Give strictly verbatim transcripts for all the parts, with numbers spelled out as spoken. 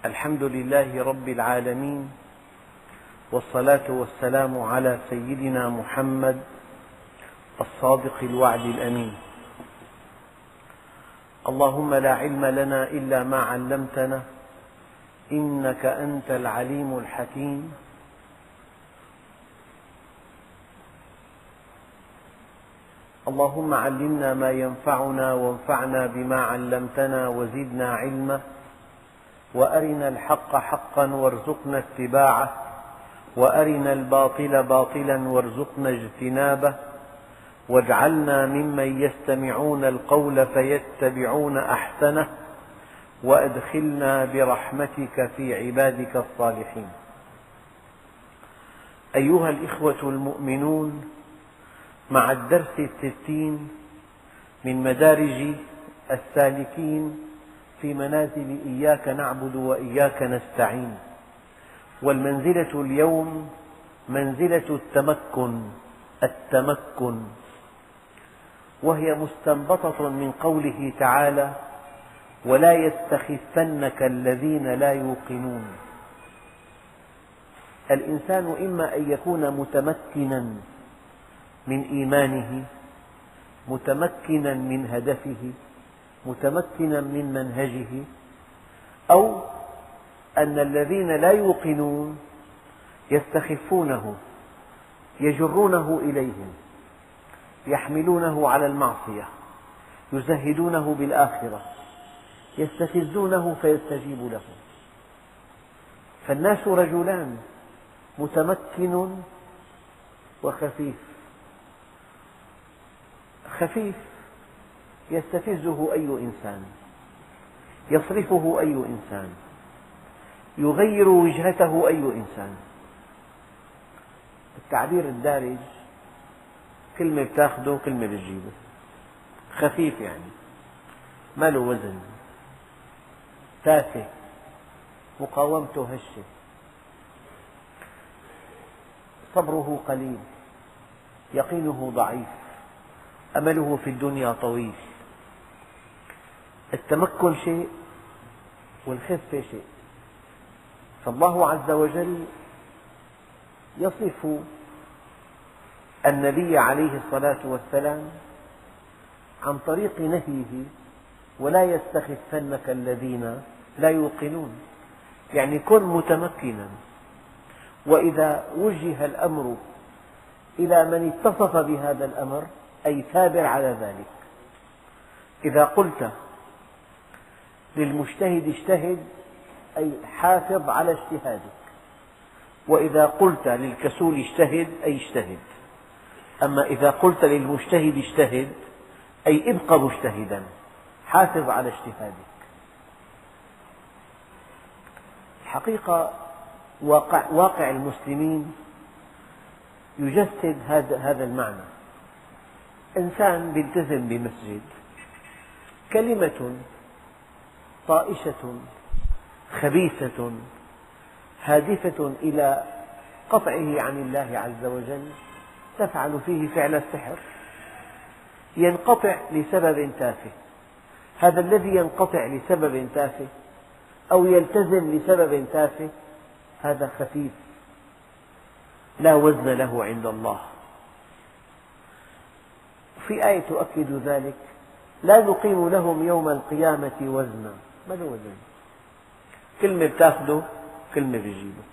الحمد لله رب العالمين، والصلاة والسلام على سيدنا محمد الصادق الوعد الأمين. اللهم لا علم لنا إلا ما علمتنا إنك أنت العليم الحكيم. اللهم علمنا ما ينفعنا وانفعنا بما علمتنا وزدنا علما، وأرنا الحق حقا وارزقنا اتباعه، وأرنا الباطل باطلا وارزقنا اجتنابه، واجعلنا ممن يستمعون القول فيتبعون أحسنه، وأدخلنا برحمتك في عبادك الصالحين. أيها الإخوة المؤمنون، مع الدرس الستين من مدارج السالكين في منازل إياك نعبد وإياك نستعين، والمنزلة اليوم منزلة التمكن التمكن وهي مستنبطة من قوله تعالى: ولا يستخفنك الذين لا يوقنون. الإنسان إما أن يكون متمكنا من إيمانه، متمكنا من هدفه، متمكنا من منهجه، أو أن الذين لا يوقنون يستخفونه، يجرونه إليهم، يحملونه على المعصية، يزهدونه بالآخرة، يستفزونه فيستجيب لهم. فالناس رجلان: متمكن وخفيف. خفيف يستفزه أي إنسان، يصرفه أي إنسان، يغير وجهته أي إنسان. التعبير الدارج: كلمة بتاخده كلمة بتجيبه. خفيف يعني ما له وزن، تافه، مقاومته هشة، صبره قليل، يقينه ضعيف، أمله في الدنيا طويل. التمكن شيء والخفة شيء. فالله عز وجل يصف النبي عليه الصلاة والسلام عن طريق نهيه: ولا يستخفنك الذين لا يوقنون. يعني كن متمكنا، وإذا وجه الأمر إلى من اتصف بهذا الأمر أي ثابر على ذلك. إذا قلت للمجتهد اجتهد أي حافظ على اجتهادك، وإذا قلت للكسول اجتهد أي اجتهد. أما إذا قلت للمجتهد اجتهد أي ابق مجتهدا، حافظ على اجتهادك. الحقيقة واقع, واقع المسلمين يجسد هذا, هذا المعنى. إنسان يلتزم بمسجد، كلمة طائشة خبيثة هادفة إلى قطعه عن الله عز وجل تفعل فيه فعل السحر، ينقطع لسبب تافه. هذا الذي ينقطع لسبب تافه أو يلتزم لسبب تافه هذا خفيف، لا وزن له عند الله. في آية تؤكد ذلك: لا نقيم لهم يوم القيامة وزنا. ما له وزن، كلمة بتاخده كلمة بيجيبه.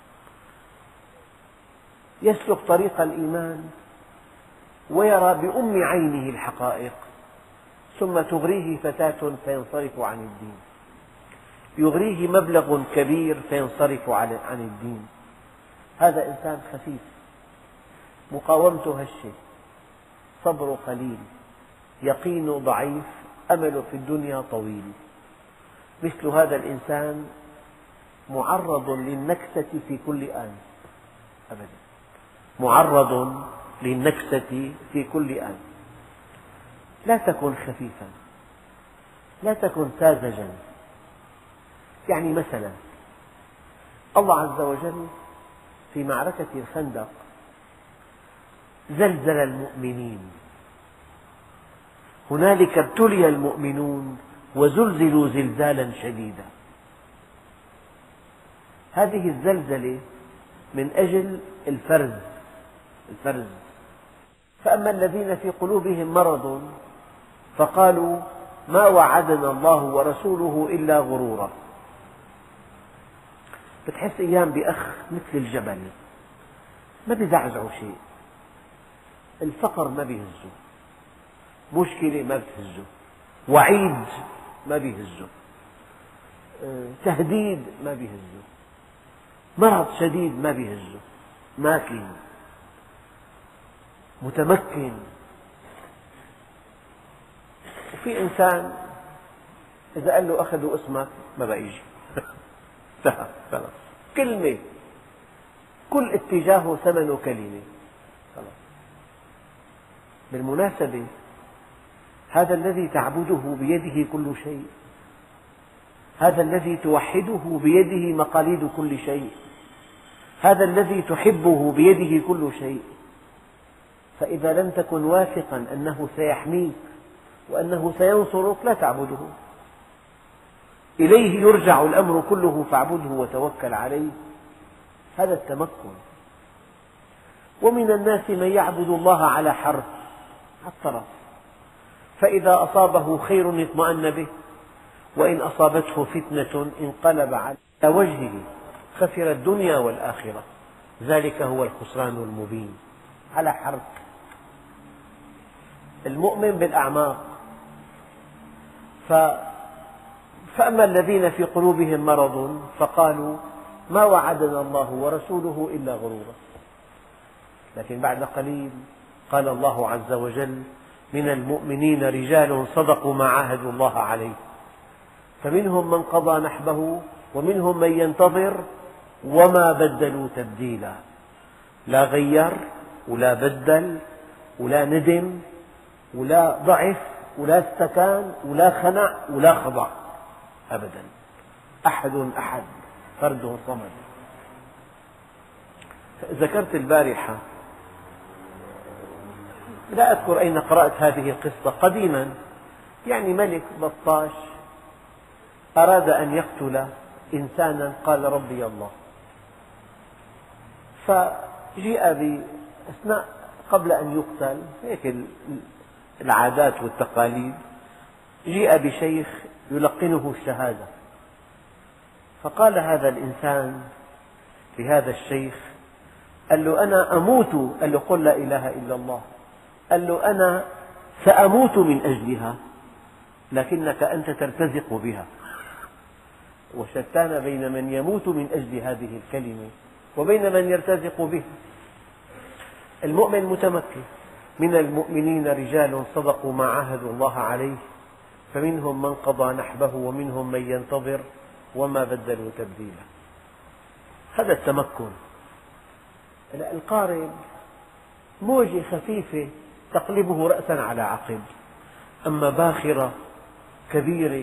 يسلك طريق الإيمان ويرى بأم عينه الحقائق، ثم تغريه فتاة فينصرف عن الدين، يغريه مبلغ كبير فينصرف عن الدين. هذا إنسان خفيف، مقاومته هشة، صبره قليل، يقينه ضعيف، أمله في الدنيا طويل. مثل هذا الإنسان معرض للنكسة في كل آن أبدا، معرض للنكسة في كل آن. لا تكن خفيفا، لا تكن ساذجا. يعني مثلا الله عز وجل في معركة الخندق زلزل المؤمنين. هنالك ابتلي المؤمنون وزلزلوا زلزالا شديدا. هذه الزلزلة من أجل الفرز الفرز فأما الذين في قلوبهم مرض فقالوا ما وعدنا الله ورسوله إلا غرورا. بتحس أيام بأخ مثل الجبل ما بيزعزعه شيء، الفقر ما بيهزه، مشكلة ما بتهزه، وعيد ما بيهزه، تهديد ما بيهزه، مرض شديد ما بيهزه، ماكن متمكن. وفي إنسان إذا قال له أخذوا اسمك ما بقى يجي انتهى خلاص، كلمة كل اتجاهه ثمنه كلمة خلاص. بالمناسبة هذا الذي تعبده بيده كل شيء، هذا الذي توحده بيده مقاليد كل شيء، هذا الذي تحبه بيده كل شيء. فإذا لم تكن واثقا أنه سيحميك وأنه سينصرك لا تعبده. إليه يرجع الأمر كله فاعبده وتوكل عليه، هذا التمكن. ومن الناس من يعبد الله على حرف، على الطرف، فإذا أصابه خير اطمأن به وإن أصابته فتنة انقلب على وجهه خسر الدنيا والآخرة، ذلك هو الخسران المبين. على حرف. المؤمن بالأعماق. ف... فأما الذين في قلوبهم مرض فقالوا ما وعدنا الله ورسوله إلا غرورا. لكن بعد قليل قال الله عز وجل من المؤمنين رجال صدقوا ما عاهدوا الله عليه فمنهم من قضى نحبه ومنهم من ينتظر وما بدلوا تبديلا. لا غير ولا بدل ولا ندم ولا ضعف ولا استكان ولا خنع ولا خضع أبدا. أحد أحد فرد صمد. ذكرت البارحة، لا أذكر أين قرأت هذه القصة قديما، يعني ملك بطاش أراد أن يقتل إنسانا قال ربي الله، فجيء بأثناء قبل أن يقتل هيك العادات والتقاليد، جيء بشيخ يلقنه الشهادة، فقال هذا الإنسان لهذا الشيخ، قال له أنا أموت، قال له قل لا إله إلا الله، قال له أنا سأموت من أجلها لكنك أنت ترتزق بها. وشتان بين من يموت من أجل هذه الكلمة وبين من يرتزق بها. المؤمن متمكن. من المؤمنين رجال صدقوا ما عاهدوا الله عليه فمنهم من قضى نحبه ومنهم من ينتظر وما بدلوا تبديلا. هذا التمكن. القارب موجة خفيفة تقلبه رأسا على عقب، أما باخرة كبيرة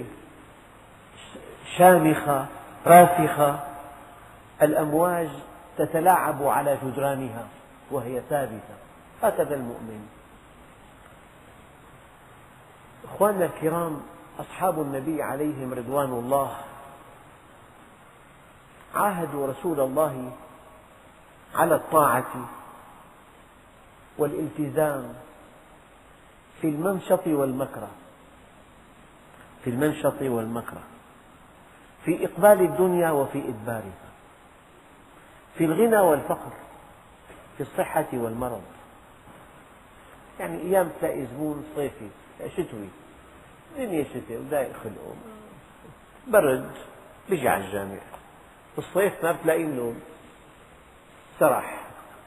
شامخة راسخة الأمواج تتلاعب على جدرانها وهي ثابتة. هكذا المؤمن. أخواننا الكرام، أصحاب النبي عليهم رضوان الله عاهدوا رسول الله على الطاعة والالتزام في المنشط والمكره، في المنشط والمكره، في إقبال الدنيا وفي إدبارها، في الغنى والفقر، في الصحة والمرض. يعني أيام تلاقي زبون صيفي شتوي، الدنيا شتاء وضايق خلقه برد بيجي على الجامع، بالصيف ما بتلاقي له سرح،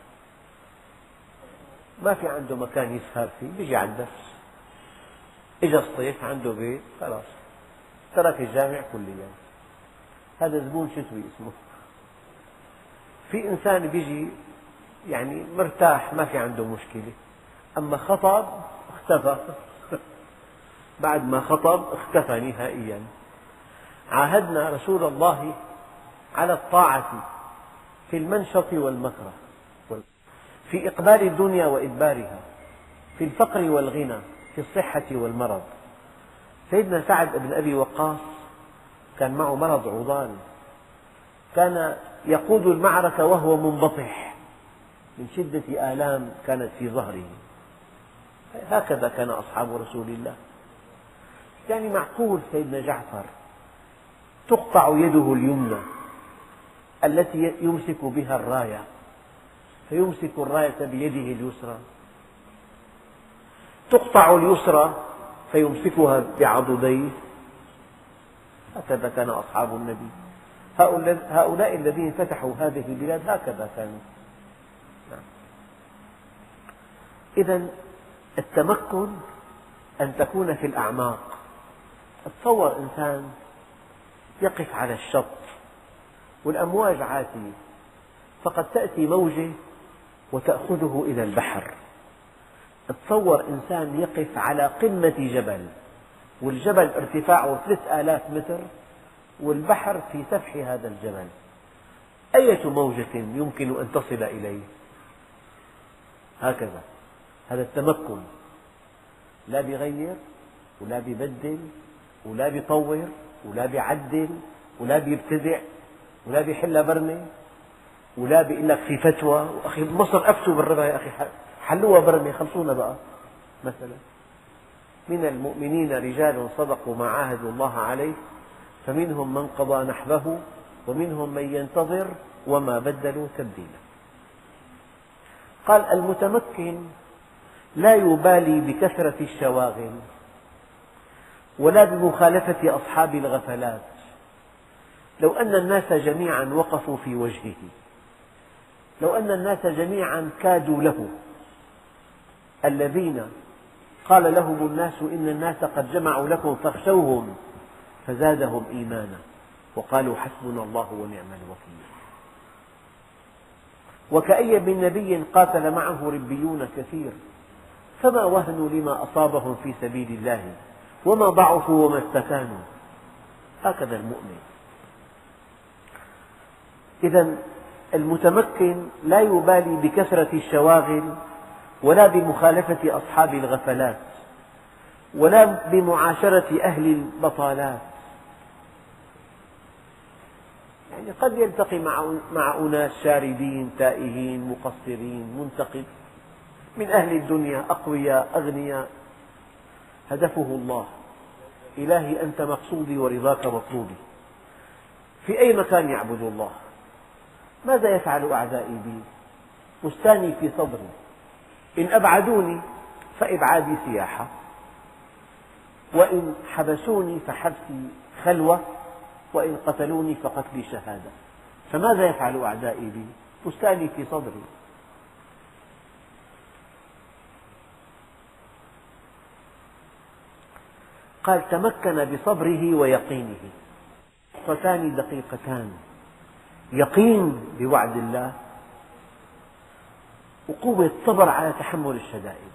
ما في عنده مكان يسهر فيه بيجي على الدرس. إجا الصيف عنده بيت خلاص ترك الجامع كليا، هذا زبون شتوي اسمه. في إنسان بيجي يعني مرتاح ما في عنده مشكلة، أما خطب اختفى بعد ما خطب اختفى نهائيا. عاهدنا رسول الله على الطاعة في المنشط والمكره، في إقبال الدنيا وإدبارها، في الفقر والغنى، في الصحة والمرض. سيدنا سعد بن أبي وقاص كان معه مرض عضال، كان يقود المعركة وهو منبطح من شدة آلام كانت في ظهره. هكذا كان أصحاب رسول الله. يعني معقول سيدنا جعفر تقطع يده اليمنى التي يمسك بها الراية فيمسك الراية بيده اليسرى، تقطع اليسرى فيمسكها بعضديه؟ هكذا كان أصحاب النبي. هؤلاء الذين فتحوا هذه البلاد هكذا كانوا. إذن التمكن أن تكون في الأعماق. تصور إنسان يقف على الشط والأمواج عاتية، فقد تأتي موجة وتأخذه إلى البحر. تصور إنسان يقف على قمة جبل والجبل ارتفاعه ثلاثة آلاف متر والبحر في سفح هذا الجبل، أية موجة يمكن أن تصل إليه؟ هكذا هذا التمكن، لا بيغير ولا بيبدل ولا بيطور ولا بيعدل ولا بيبتدع ولا بيحل برمة ولا بيقول لك في فتوى. أخي مصر أفتوا بالربا يا أخي، حلوها برمة خلصونا بقى. مثلا من المؤمنين رجال صدقوا ما عاهدوا الله عليه فمنهم من قضى نحبه ومنهم من ينتظر وما بدلوا تبديلا. قال المتمكن لا يبالي بكثرة الشواغل ولا بمخالفة أصحاب الغفلات. لو أن الناس جميعا وقفوا في وجهه، لو أن الناس جميعا كادوا له، الذين قال لهم الناس إن الناس قد جمعوا لكم فاخشوهم فزادهم إيمانا وقالوا حسبنا الله ونعم الوكيل. وكأي من نبي قاتل معه ربيون كثير فما وهنوا لما أصابهم في سبيل الله وما ضعفوا وما استكانوا. هكذا المؤمن. إذن المتمكن لا يبالي بكثرة الشواغل ولا بمخالفة أصحاب الغفلات ولا بمعاشرة أهل البطالات. يعني قد يلتقي مع أناس شاردين تائهين مقصرين منتقد من أهل الدنيا أقوياء أغنياء، هدفه الله، إلهي أنت مقصودي ورضاك مطلوبي. في أي مكان يعبد الله. ماذا يفعل أعدائي بي؟ بستاني في صدري، إن أبعدوني فإبعادي سياحة، وإن حبسوني فحبسي خلوة، وإن قتلوني فقتلي شهادة. فماذا يفعل أعدائي بي؟ بستاني في صدري. قال تمكن بصبره ويقينه. نقطتان دقيقتان: يقين بوعد الله وقوة صبر على تحمل الشدائد.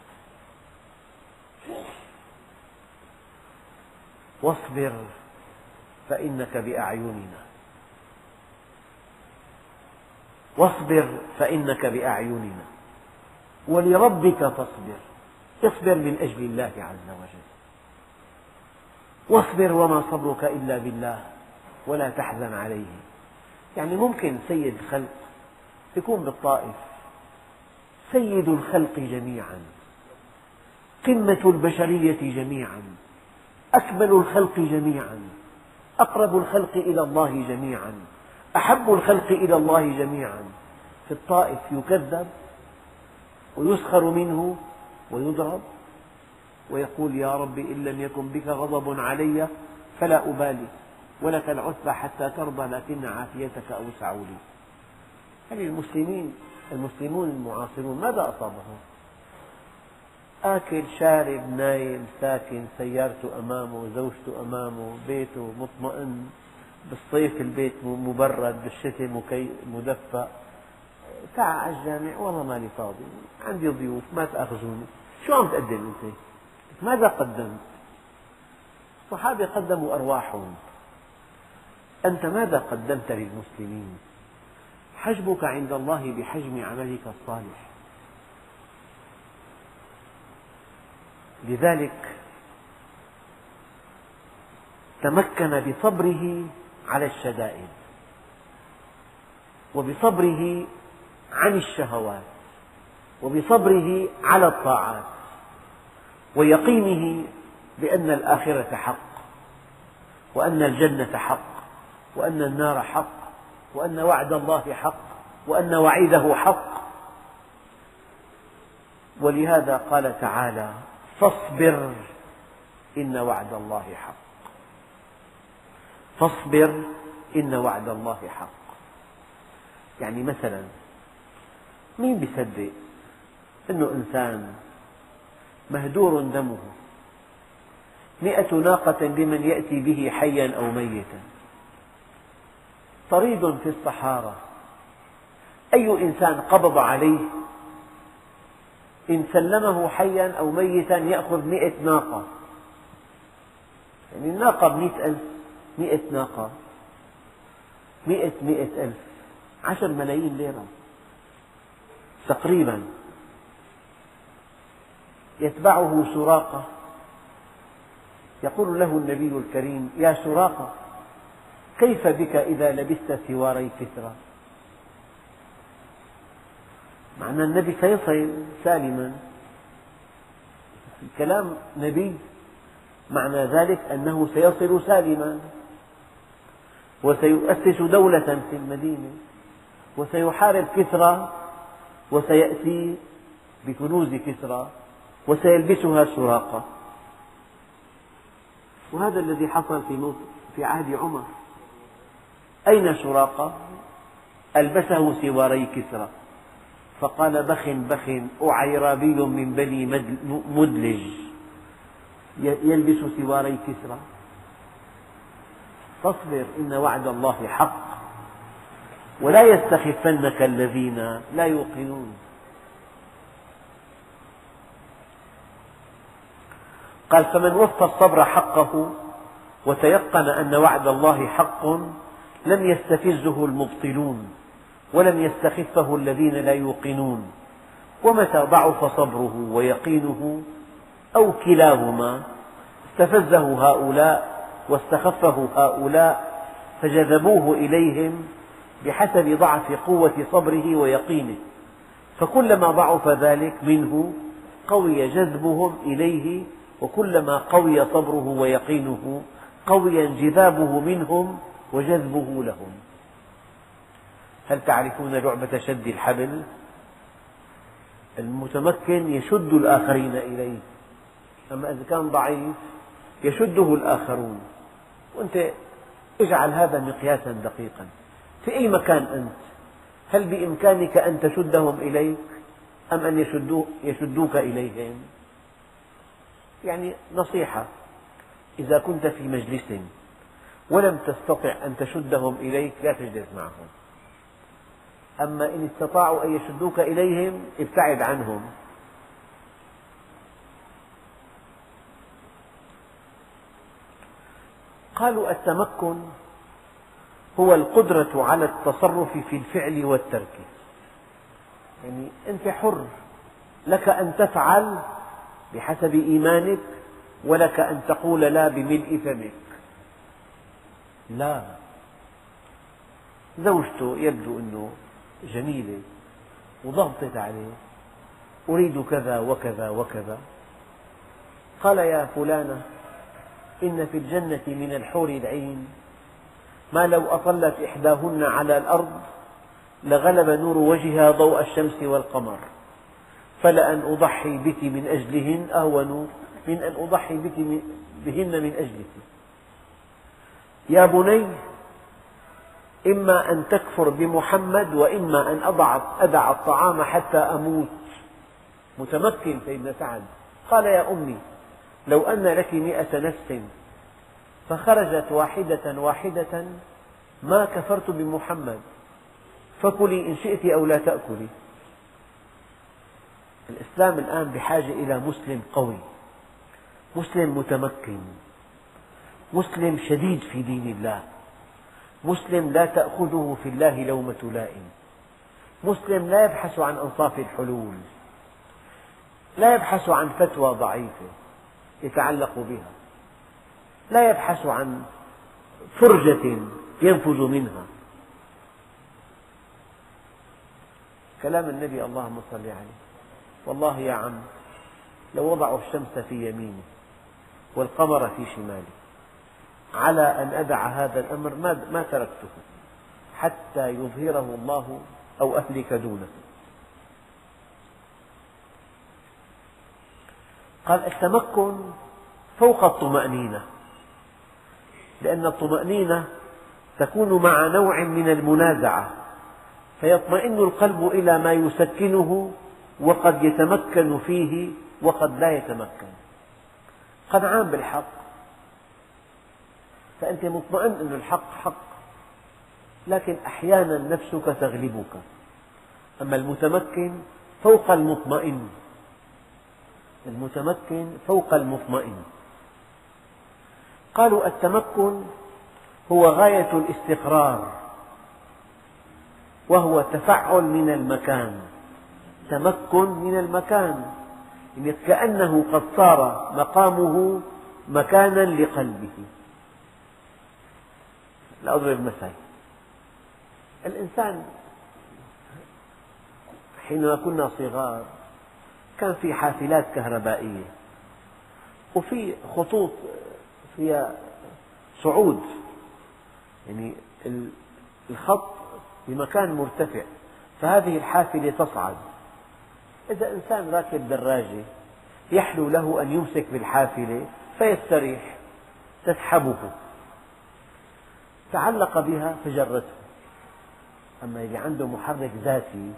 واصبر فإنك بأعيننا، واصبر فإنك بأعيننا ولربك فاصبر. اصبر من أجل الله عز وجل، واصبر وما صبرك إلا بالله ولا تحزن عليه. يعني ممكن سيد الخلق يكون بالطائف، سيد الخلق جميعا، قمة البشرية جميعا، أكمل الخلق جميعا، أقرب الخلق إلى الله جميعا، أحب الخلق إلى الله جميعا، في الطائف يكذب ويسخر منه ويضرب ويقول يا رب إن لم يكن بك غضب علي فلا أبالي ولك العتبى حتى ترضى لكن عافيتك أوسع لي. يعني المسلمين المسلمون المعاصرون ماذا أصابهم؟ آكل شارب نايم ساكن، سيارته أمامه، زوجته أمامه، بيته مطمئن، بالصيف البيت مبرد، بالشتاء مدفأ. تعال على الجامع، والله ماني فاضي، عندي ضيوف ما تأخذوني. شو عم تقدم أنت؟ ماذا قدمت؟ الصحابة قدموا أرواحهم، أنت ماذا قدمت للمسلمين؟ حجبك عند الله بحجم عملك الصالح. لذلك تمكن بصبره على الشدائد. وبصبره عن الشهوات، وبصبره على الطاعات، ويقينه بأن الآخرة حق، وأن الجنة حق، وأن النار حق، وأن وعد الله حق، وأن وعيده حق. ولهذا قال تعالى: فاصبر إن وعد الله حق. فاصبر إن وعد الله حق. يعني مثلا مين بيصدق أنه إنسان مهدور دمه مئة ناقة لمن يأتي به حيا أو ميتا، طريد في الصحارى، أي إنسان قبض عليه إن سلمه حيا أو ميتا يأخذ مئة ناقة، يعني الناقة بمئة ألف، مئة ناقة مئة مئة ألف، عشر ملايين ليرة تقريبا. يتبعه سراقة، يقول له النبي الكريم: يا سراقة، كيف بك إذا لبست سواري كسرى؟ معنى النبي سيصل سالما، الكلام نبي، معنى ذلك أنه سيصل سالما، وسيؤسس دولة في المدينة، وسيحارب كسرى، وسيأتي بكنوز كسرى، وسيلبسها سراقة. وهذا الذي حصل في في عهد عمر. أين سراقة؟ ألبسه سواري كسرى، فقال: بخ بخ، أعيرابي من بني مدلج يلبس سواري كسرى. فاصبر إن وعد الله حق، ولا يستخفنك الذين لا يوقنون. قال: فمن وفى الصبر حقه وتيقن أن وعد الله حق لم يستفزه المبطلون، ولم يستخفه الذين لا يوقنون. ومتى ضعف صبره ويقينه أو كلاهما استفزه هؤلاء واستخفه هؤلاء، فجذبوه إليهم بحسب ضعف قوة صبره ويقينه، فكلما ضعف ذلك منه قوي جذبهم إليه، وكلما قوي صبره ويقينه قوي انجذابه منهم وجذبه لهم. هل تعرفون لعبة شد الحبل؟ المتمكن يشد الآخرين إليه، أما إذا كان ضعيف يشده الآخرون. وأنت اجعل هذا مقياسا دقيقا في أي مكان أنت، هل بإمكانك أن تشدهم إليك أم أن يشدوك إليهم؟ يعني نصيحة: إذا كنت في مجلس ولم تستطع أن تشدهم إليك لا تجلس معهم، أما إن استطاعوا أن يشدوك إليهم ابتعد عنهم. قالوا: التمكن هو القدرة على التصرف في الفعل والترك، يعني أنت حر، لك أن تفعل بحسب إيمانك، ولك أن تقول لا بملء فمك. لا، زوجته يبدو أنه جميلة وضغطت عليه: أريد كذا وكذا وكذا. قال: يا فلانة، إن في الجنة من الحور العين ما لو أطلت إحداهن على الأرض لغلب نور وجهها ضوء الشمس والقمر، فلأن أضحي بك من أجلهن أهون من أن أضحي بك بهن من أجلك. يا بني، إما أن تكفر بمحمد وإما أن أدع الطعام حتى أموت. متمكن سيدنا سعد. قال: يا أمي، لو أن لك مئة نفس فخرجت واحدة واحدة ما كفرت بمحمد، فكلي إن شئت أو لا تأكلي. الإسلام الآن بحاجة إلى مسلم قوي، مسلم متمكن، مسلم شديد في دين الله، مسلم لا تأخذه في الله لومة لائم، مسلم لا يبحث عن أنصاف الحلول، لا يبحث عن فتوى ضعيفة يتعلق بها، لا يبحث عن فرجة ينفذ منها. كلام النبي اللهم صل عليه: والله يا عم لو وضعوا الشمس في يميني والقمر في شمالي على أن أدع هذا الأمر ما تركته حتى يظهره الله أو أهلك دونه. قال: التمكن فوق الطمأنينة، لأن الطمأنينة تكون مع نوع من المنازعة، فيطمئن القلب إلى ما يسكنه، وقد يتمكن فيه وقد لا يتمكن. قنعان بالحق فأنت مطمئن أن الحق حق، لكن أحيانا نفسك تغلبك. أما المتمكن فوق المطمئن، المتمكن فوق المطمئن. قالوا: التمكن هو غاية الاستقرار، وهو تفعل من المكان. تمكن من المكان، يعني كأنه قد صار مقامه مكانا لقلبه. لأضرب مثل: الإنسان حينما كنا صغار كان في حافلات كهربائية وفي خطوط فيها صعود، يعني الخط بمكان مرتفع، فهذه الحافلة تصعد. إذا إنسان راكب دراجة يحلو له أن يمسك بالحافلة فيستريح، تسحبه، تعلق بها فجرته. أما اللي عنده محرك ذاتي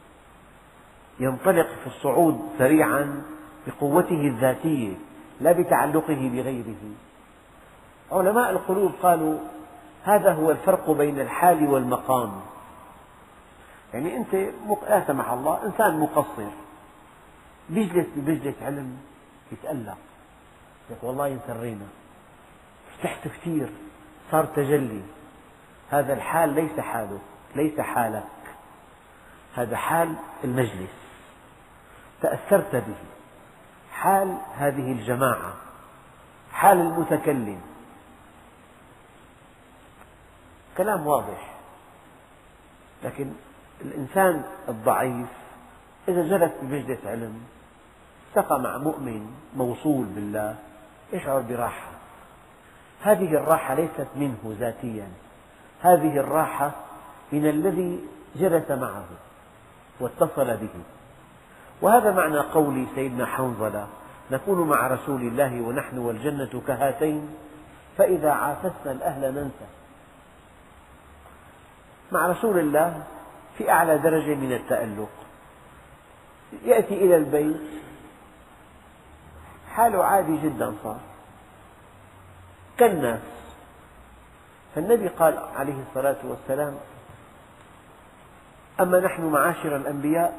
ينطلق في الصعود سريعا بقوته الذاتية لا بتعلقه بغيره. علماء القلوب قالوا: هذا هو الفرق بين الحال والمقام. يعني أنت لا سمح الله إنسان مقصر بيجلس بمجلس علم يتألق، يقول: والله انسرينا، ارتحت كثير، صار تجلي. هذا الحال ليس حالك، ليس حالك، هذا حال المجلس، تأثرت به. حال هذه الجماعة، حال المتكلم. كلام واضح. لكن الإنسان الضعيف إذا جلس بمجلس علم التقى مع مؤمن موصول بالله يشعر براحة. هذه الراحة ليست منه ذاتيا، هذه الراحة من الذي جلس معه واتصل به. وهذا معنى قول سيدنا حنظلة: نكون مع رسول الله ونحن والجنة كهاتين، فإذا عافسنا الأهل ننسى. مع رسول الله في أعلى درجة من التألق، يأتي إلى البيت حاله عادي جدا، صار كالناس. فالنبي قال عليه الصلاة والسلام: أما نحن معاشر الأنبياء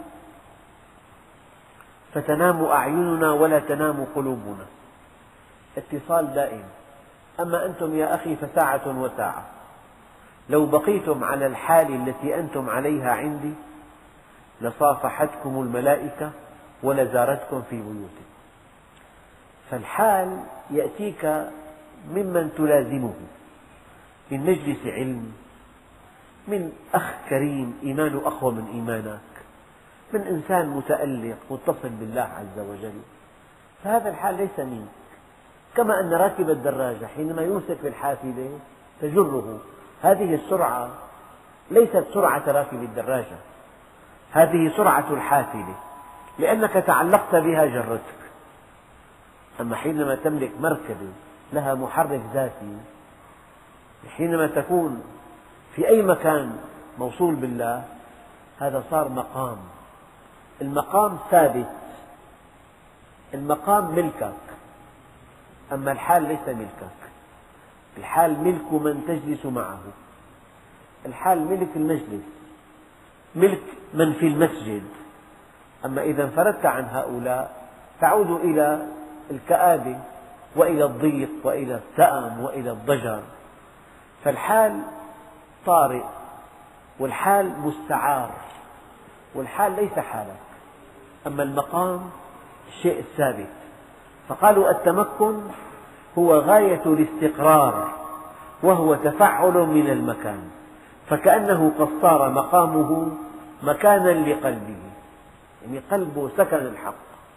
فتنام أعيننا ولا تنام قلوبنا، اتصال دائم. أما أنتم يا أخي فساعة وساعة، لو بقيتم على الحال التي أنتم عليها عندي لصافحتكم الملائكة ولزارتكم في بيوتكم. فالحال يأتيك ممن تلازمه، من مجلس علم، من أخ كريم إيمانه أقوى من إيمانك، من إنسان متألق متصل بالله عز وجل. فهذا الحال ليس منك. كما أن راكب الدراجة حينما يمسك بالحافلة تجره، هذه السرعة ليست سرعة راكب الدراجة، هذه سرعة الحافلة، لأنك تعلقت بها جرتك. أما حينما تملك مركبة لها محرك ذاتي، حينما تكون في أي مكان موصول بالله، هذا صار مقام. المقام ثابت، المقام ملكك، أما الحال ليس ملكك. الحال ملك من تجلس معه، الحال ملك المجلس، ملك من في المسجد. أما إذا انفردت عن هؤلاء تعود إلى الكآبة وإلى الضيق وإلى التأم وإلى الضجر. فالحال طارئ، والحال مستعار، والحال ليس حالك. أما المقام الشيء الثابت. فقالوا: التمكن هو غاية الاستقرار، وهو تفعل من المكان، فكأنه قد صار مقامه مكانا لقلبه، يعني قلبه سكن الحق،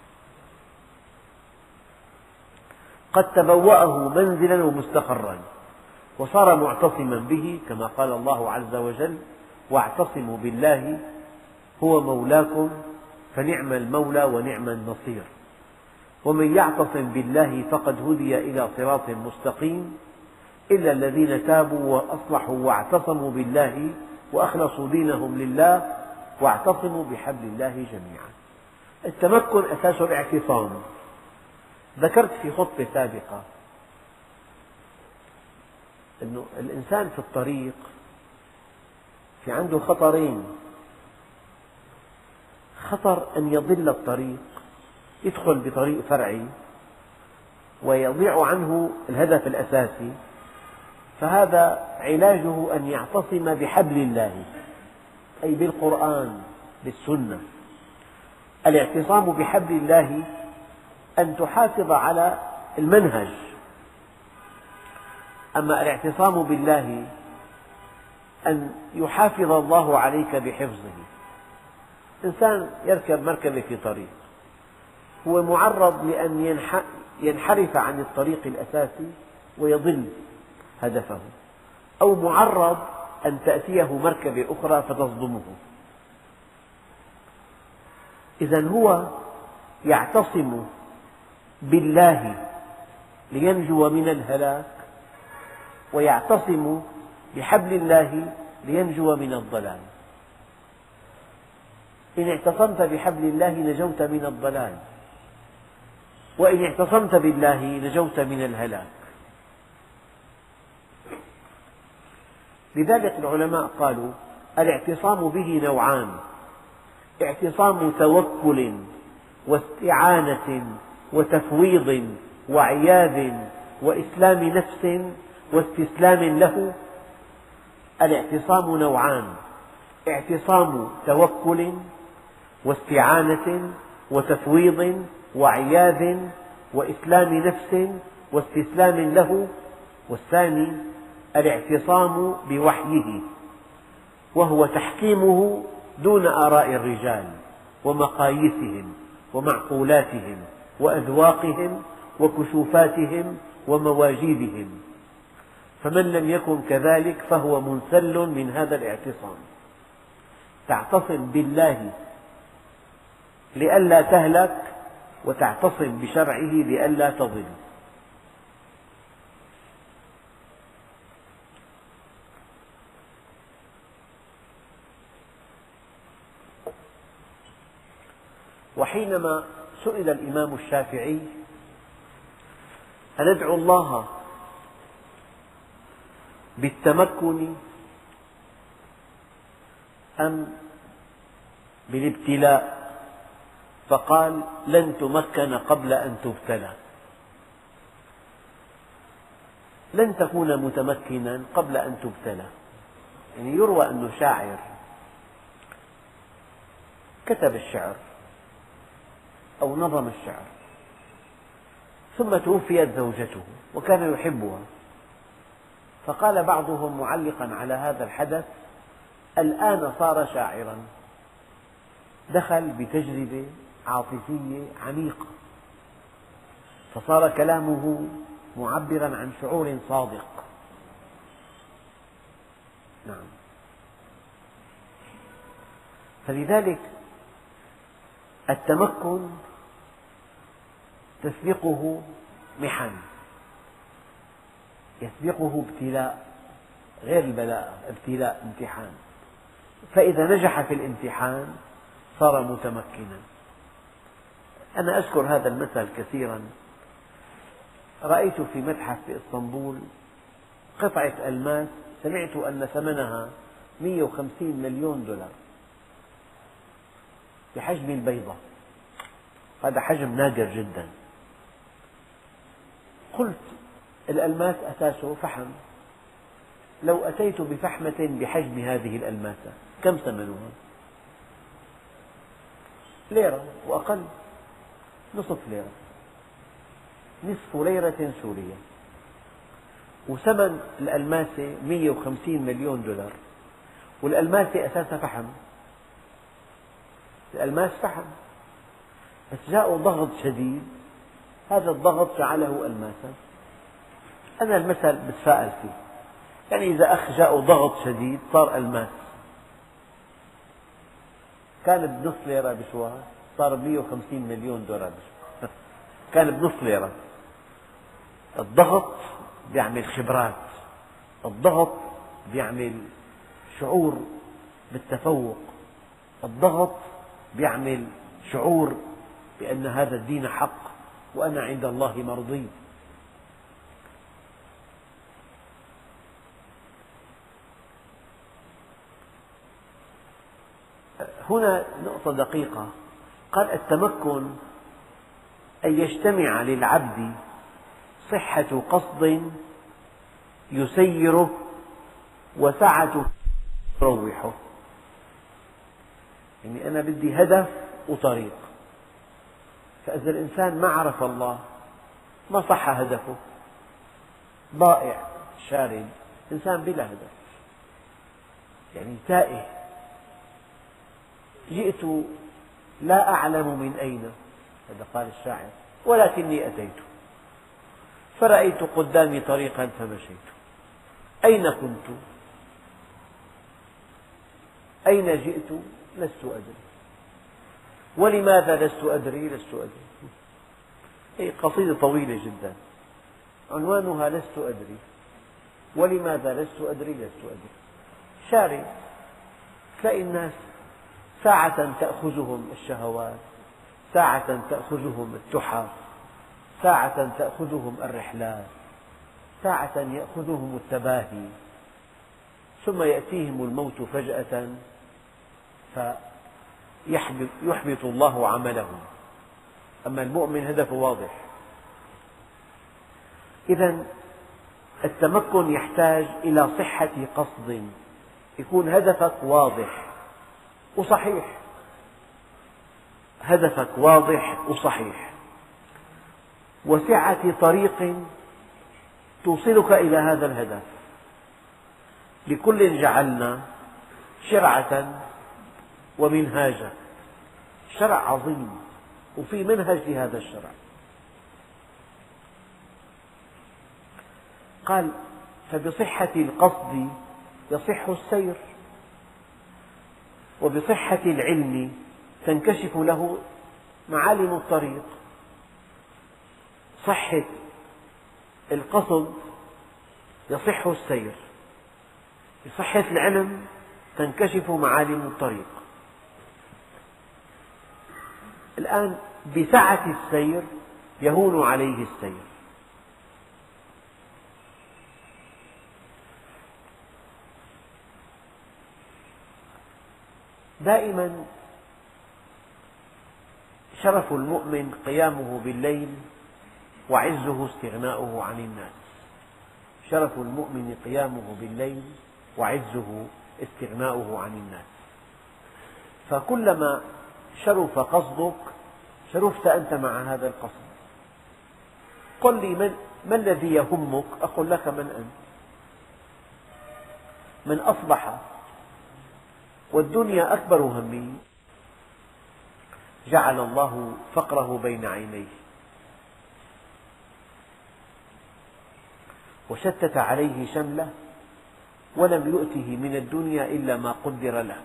قد تبوأه منزلا ومستقرا، وصار معتصما به كما قال الله عز وجل: واعتصموا بالله هو مولاكم فنعم المولى ونعم النصير. ومن يعتصم بالله فقد هدي إلى صراط مستقيم إلا الذين تابوا وأصلحوا واعتصموا بالله وأخلصوا دينهم لله واعتصموا بحبل الله جميعا. التمكن أساس الاعتصام. ذكرت في خطبة سابقة أن الإنسان في الطريق في عنده خطرين: خطر أن يضل الطريق، يدخل بطريق فرعي ويضيع عنه الهدف الأساسي، فهذا علاجه أن يعتصم بحبل الله، أي بالقرآن بالسنة. الاعتصام بحبل الله أن تحافظ على المنهج، أما الاعتصام بالله أن يحافظ الله عليك بحفظه. إنسان يركب مركبة في طريق، هو معرض لأن ينحرف عن الطريق الأساسي ويضل هدفه، أو معرض أن تأتيه مركبة أخرى فتصدمه. إذن هو يعتصم بالله لينجو من الهلاك، ويعتصم بحبل الله لينجو من الضلال. إن اعتصمت بحبل الله نجوت من الضلال، وإن اعتصمت بالله نجوت من الهلاك. لذلك العلماء قالوا: الاعتصام به نوعان: اعتصام توكل واستعانة وتفويض وعياذ وإسلام نفس واستسلام له. الاعتصام نوعان: اعتصام توكل واستعانة وتفويض وعياذ وإسلام نفس واستسلام له. والثاني الاعتصام بوحيه، وهو تحكيمه دون آراء الرجال ومقاييسهم ومعقولاتهم وأذواقهم وكشوفاتهم ومواجيبهم. فمن لم يكن كذلك فهو منسل من هذا الاعتصام. تعتصم بالله لئلا تهلك، وتعتصم بشرعه لئلا تضل. وحينما سئل الإمام الشافعي: أندعو الله بالتمكن أم بالابتلاء؟ فقال: لن تمكن قبل أن تبتلى. لن تكون متمكنا قبل أن تبتلى. يعني يروى أنه شاعر كتب الشعر أو نظم الشعر، ثم توفيت زوجته وكان يحبها، فقال بعضهم معلقا على هذا الحدث: الآن صار شاعرا، دخل بتجربة عاطفية عميقة، فصار كلامه معبرا عن شعور صادق. نعم. فلذلك التمكن تسبقه محن، يسبقه ابتلاء، غير البلاء، ابتلاء، امتحان. فإذا نجح في الامتحان صار متمكنا. أنا أذكر هذا المثل كثيرا. رأيت في متحف في إسطنبول قطعة ألماس سمعت أن ثمنها مئة وخمسين مليون دولار بحجم البيضة. هذا حجم نادر جدا. قلت: الألماس أساسه فحم، لو أتيت بفحمة بحجم هذه الألماسة كم ثمنها؟ ليرة وأقل، نصف ليرة، نصف ليرة سورية. وثمن الألماسة مئة وخمسين مليون دولار، والألماسة أساسها فحم. الألماس فحم، بس جاءه ضغط شديد، هذا الضغط جعله ألماسا. أنا المثل بتفائل فيه، يعني إذا أخ جاءه ضغط شديد صار ألماس، كان بنص ليرة بشوار صار مئة وخمسين مليون دولار بشوار. كان بنص ليرة. الضغط بيعمل خبرات، الضغط بيعمل شعور بالتفوق، الضغط بيعمل شعور بأن هذا الدين حق وأنا عند الله مرضي. هنا نقطة دقيقة، قال التمكن أن يجتمع للعبد صحة قصد يسيره وسعة تروحه. يعني أنا بدي هدف وطريق، فإذا الإنسان ما عرف الله ما صح هدفه، ضائع شارد، إنسان بلا هدف، يعني تائه. جئت لا أعلم من أين، هذا قال الشاعر، ولكني أتيت فرأيت قدامي طريقا فمشيت. أين كنت؟ أين جئت؟ لست أدري. ولماذا لست أدري؟ لست أدري. هي قصيدة طويلة جدا عنوانها لست أدري، ولماذا لست أدري؟ لست أدري. شارد، تلاقي الناس ساعة تأخذهم الشهوات، ساعة تأخذهم التحف، ساعة تأخذهم الرحلات، ساعة يأخذهم التباهي، ثم يأتيهم الموت فجأة فيحبط الله عملهم. أما المؤمن هدفه واضح. إذن التمكن يحتاج إلى صحة قصد، يكون هدفك واضح وصحيح، هدفك واضح وصحيح، وسعة طريق توصلك إلى هذا الهدف. لكل جعلنا شرعة ومنهاجا، شرع عظيم وفي منهج لهذا الشرع. قال فبصحة القصد يصح السير، وبصحة العلم تنكشف له معالم الطريق. صحة القصد يصح السير، بصحة العلم تنكشف معالم الطريق. الآن بسعة السير يهون عليه السير. دائما شرف المؤمن قيامه بالليل وعزه استغناؤه عن الناس. شرف المؤمن قيامه بالليل وعزه استغناؤه عن الناس. فكلما شرف قصدك شرفت أنت مع هذا القصد. قل لي من, ما الذي يهمك؟ أقول لك من أنت. من أصبح والدنيا أكبر همه جعل الله فقره بين عينيه وشتت عليه شمله ولم يؤته من الدنيا إلا ما قدر له.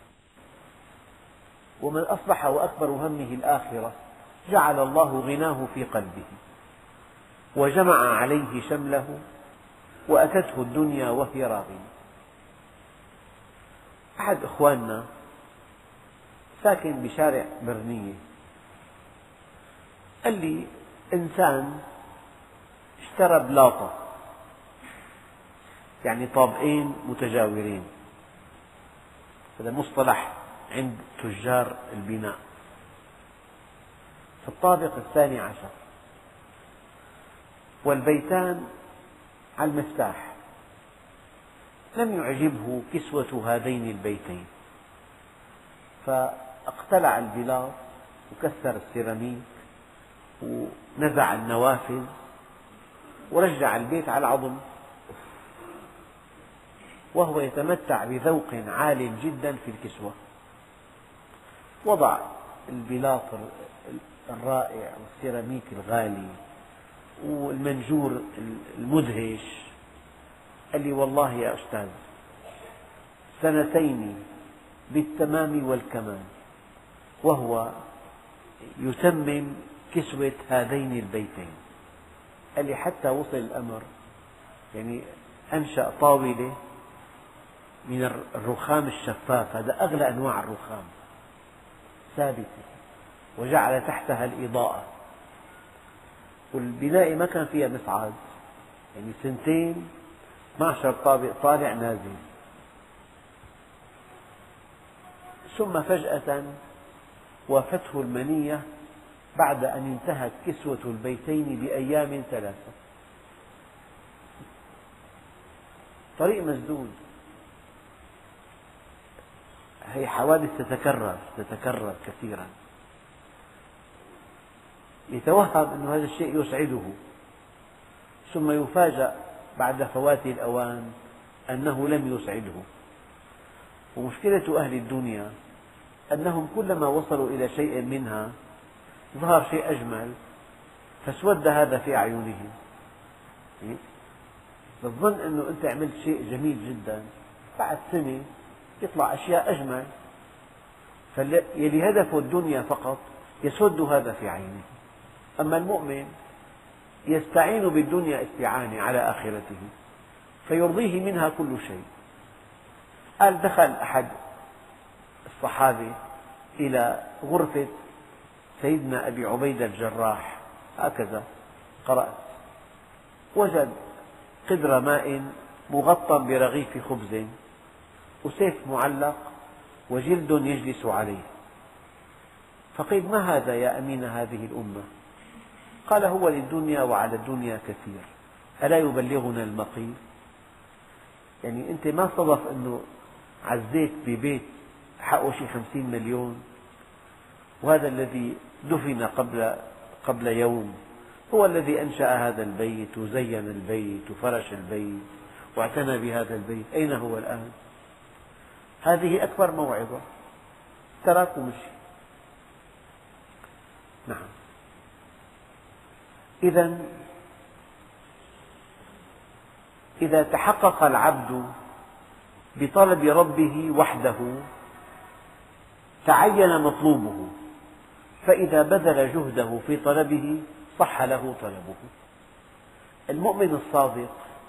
ومن أصبح وأكبر همه الآخرة جعل الله غناه في قلبه وجمع عليه شمله وأتته الدنيا وهي راغمة. أحد إخواننا ساكن بشارع برنية قال لي إنسان اشترى بلاطة، يعني طابقين متجاورين، هذا مصطلح عند تجار البناء. في الطابق الثاني عشر والبيتان على المفتاح. لم يعجبه كسوة هذين البيتين، فاقتلع البلاط وكسر السيراميك ونزع النوافذ ورجع البيت على العظم، وهو يتمتع بذوق عال جدا في الكسوة. وضع البلاط الرائع والسيراميك الغالي والمنجور المدهش. قال لي والله يا أستاذ سنتين بالتمام والكمال وهو يتمم كسوة هذين البيتين. قال لي حتى وصل الأمر يعني أنشأ طاولة من الرخام الشفاف، هذا أغلى أنواع الرخام، ثابتة، وجعل تحتها الإضاءة، والبناية ما كان فيها مصعد، يعني سنتين اثني عشر طابق طالع نازل. ثم فجأة وافته المنية بعد أن انتهت كسوة البيتين بأيام ثلاثة. طريق مسدود. هذه حوادث تتكرر تتكرر كثيرا. يتوهم أن هذا الشيء يسعده، ثم يفاجأ بعد فوات الأوان أنه لم يسعده. ومشكلة أهل الدنيا أنهم كلما وصلوا إلى شيء منها ظهر شيء أجمل فاسود هذا في أعينهم. تظن أنه أنت عملت شيء جميل جدا، بعد سنة يطلع أشياء أجمل، فالذي هدفه الدنيا فقط يسود هذا في عينه. أما المؤمن يستعين بالدنيا استعانة على آخرته فيرضيه منها كل شيء. قال دخل أحد الصحابة إلى غرفة سيدنا أبي عبيدة الجراح، هكذا قرأت، وجد قدر ماء مغطى برغيف خبز وسيف معلق وجلد يجلس عليه. فقيل ما هذا يا أمين هذه الأمة؟ قال هو للدنيا وعلى الدنيا كثير، ألا يبلغنا المقيل؟ يعني أنت ما صدف أنه عزيت ببيت حقه شي خمسين مليون، وهذا الذي دفن قبل قبل يوم هو الذي أنشأ هذا البيت وزين البيت وفرش البيت واعتنى بهذا البيت، أين هو الآن؟ هذه أكبر موعظة، ترك ومشي. نعم. إذا إذا تحقق العبد بطلب ربه وحده تعين مطلوبه، فإذا بذل جهده في طلبه صح له طلبه. المؤمن الصادق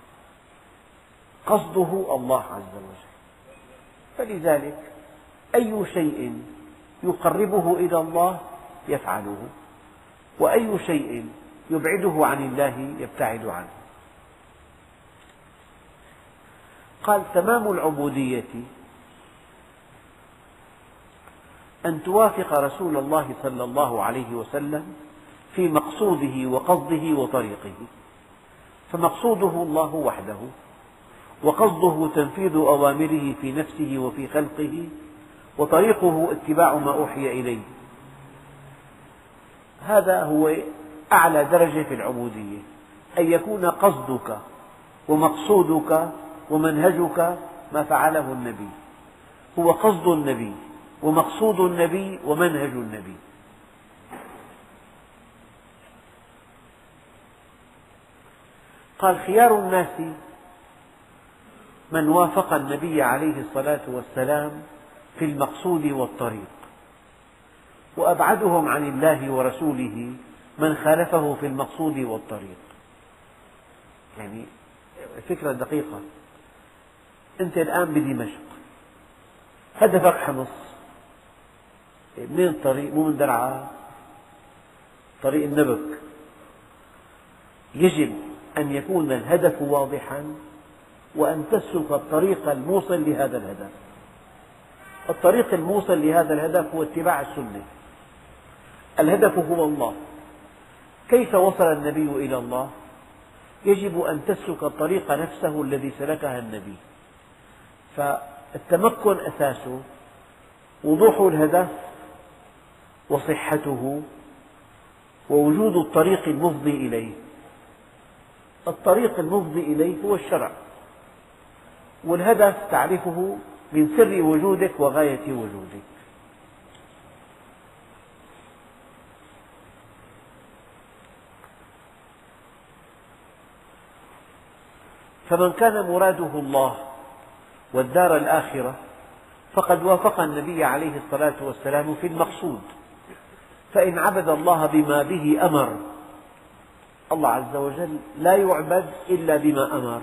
قصده الله عز وجل، فلذلك أي شيء يقربه إلى الله يفعله، وأي شيء يبعده عن الله يبتعد عنه. قال تمام العبودية أن توافق رسول الله صلى الله عليه وسلم في مقصوده وقصده وطريقه، فمقصوده الله وحده، وقصده تنفيذ أوامره في نفسه وفي خلقه، وطريقه اتباع ما أوحي إليه. هذا هو أعلى درجة في العبودية، أن يكون قصدك ومقصودك ومنهجك ما فعله النبي، هو قصد النبي ومقصود النبي ومنهج النبي. قال خيار الناس من وافق النبي عليه الصلاة والسلام في المقصود والطريق، وأبعدهم عن الله ورسوله من خالفه في المقصود والطريق. يعني فكرة دقيقة، أنت الآن بدمشق، هدفك حمص، منين الطريق؟ مو من درعا، طريق النبك. يجب أن يكون الهدف واضحا وأن تسلك الطريق الموصل لهذا الهدف. الطريق الموصل لهذا الهدف هو اتباع السنة، الهدف هو الله. كيف وصل النبي إلى الله؟ يجب أن تسلك الطريق نفسه الذي سلكها النبي. فالتمكن أساسه وضوح الهدف وصحته ووجود الطريق المفضي إليه. الطريق المفضي إليه هو الشرع، والهدف تعرفه من سر وجودك وغاية وجودك. فمن كان مراده الله والدار الآخرة فقد وافق النبي عليه الصلاة والسلام في المقصود، فإن عبد الله بما به أمر، الله عز وجل لا يعبد إلا بما أمر.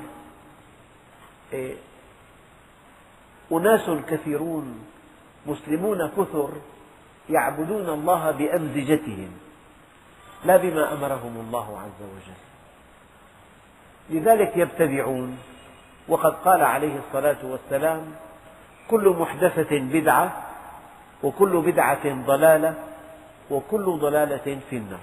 أناس كثيرون مسلمون كثر يعبدون الله بأمزجتهم لا بما أمرهم الله عز وجل، لذلك يبتدعون. وقد قال عليه الصلاة والسلام: كل محدثة بدعة، وكل بدعة ضلالة، وكل ضلالة في النار.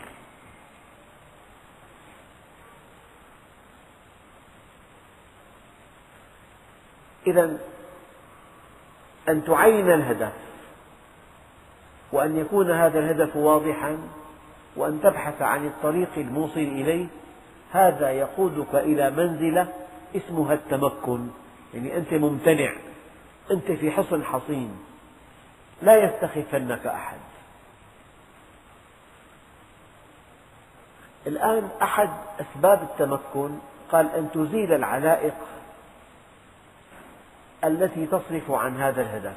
إذن أن تعين الهدف، وأن يكون هذا الهدف واضحا، وأن تبحث عن الطريق الموصل إليه، هذا يقودك إلى منزلة اسمها التمكن. يعني أنت ممتنع، أنت في حصن حصين، لا يستخفنك أحد. الآن أحد أسباب التمكن قال أن تزيل العلائق التي تصرف عن هذا الهدف.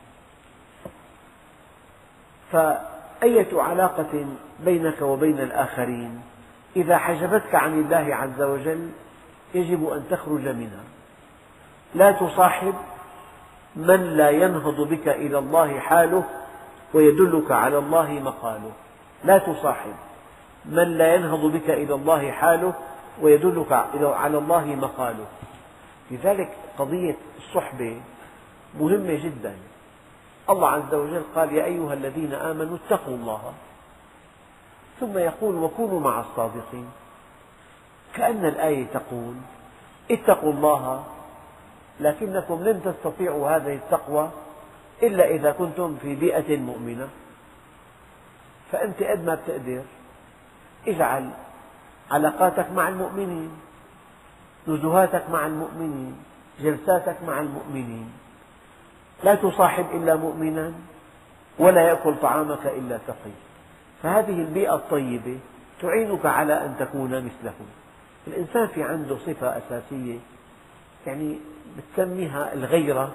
فأية علاقة بينك وبين الآخرين إذا حجبتك عن الله عز وجل يجب أن تخرج منها. لا تصاحب من لا ينهض بك إلى الله حاله ويدلك على الله مقاله. لا تصاحب من لا ينهض بك إلى الله حاله ويدلك على الله مقاله. لذلك قضية الصحبة مهمة جدا. الله عز وجل قال: يا أيها الذين آمنوا اتقوا الله، ثم يقول: وكونوا مع الصادقين. كأن الآية تقول: اتقوا الله، لكنكم لن تستطيعوا هذه التقوى إلا إذا كنتم في بيئة مؤمنة. فأنت قد ما بتقدر اجعل علاقاتك مع المؤمنين، نزهاتك مع المؤمنين، جلساتك مع المؤمنين. لا تصاحب إلا مؤمنا، ولا يأكل طعامك إلا تقي. فهذه البيئة الطيبة تعينك على أن تكون مثله. الإنسان في عنده صفة أساسية، يعني بتسميها الغيرة.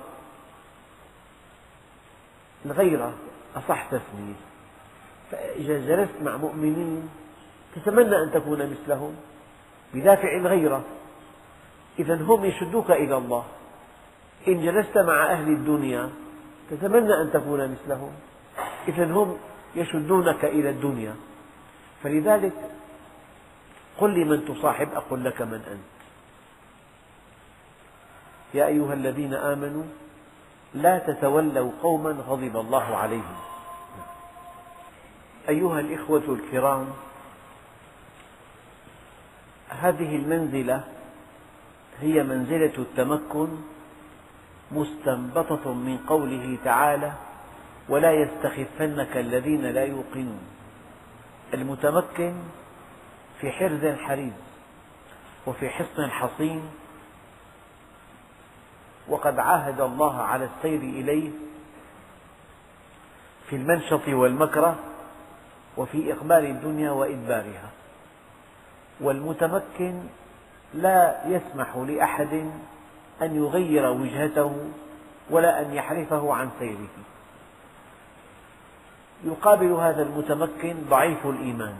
الغيرة أصح تسمية. فإذا جلست مع مؤمنين تتمنى أن تكون مثلهم بدافع الغيرة. إذا هم يشدوك إلى الله. إن جلست مع أهل الدنيا تتمنى أن تكون مثلهم، إذا هم يشدونك إلى الدنيا. فلذلك قل لي من تصاحب أقول لك من أنت. يا أيها الذين آمنوا لا تتولوا قوما غضب الله عليهم. أيها الإخوة الكرام، هذه المنزلة هي منزلة التمكن، مستنبطة من قوله تعالى: ولا يستخفنك الذين لا يوقنون. المتمكن في حرز حريز وفي حصن حصين، وقد عاهد الله على السير إليه في المنشط والمكره، وفي إقبال الدنيا وإدبارها. والمتمكن لا يسمح لأحد أن يغير وجهته ولا أن يحرفه عن سيره. يقابل هذا المتمكن ضعيف الإيمان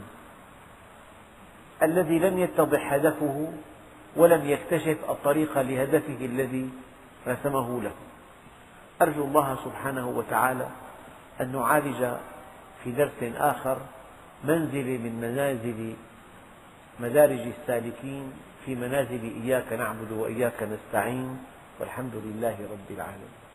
الذي لم يتضح هدفه ولم يكتشف الطريق لهدفه الذي رسمه له. أرجو الله سبحانه وتعالى أن نعالج في درس آخر منزل من منازل مدارج السالكين في منازل إياك نعبد وإياك نستعين، والحمد لله رب العالمين.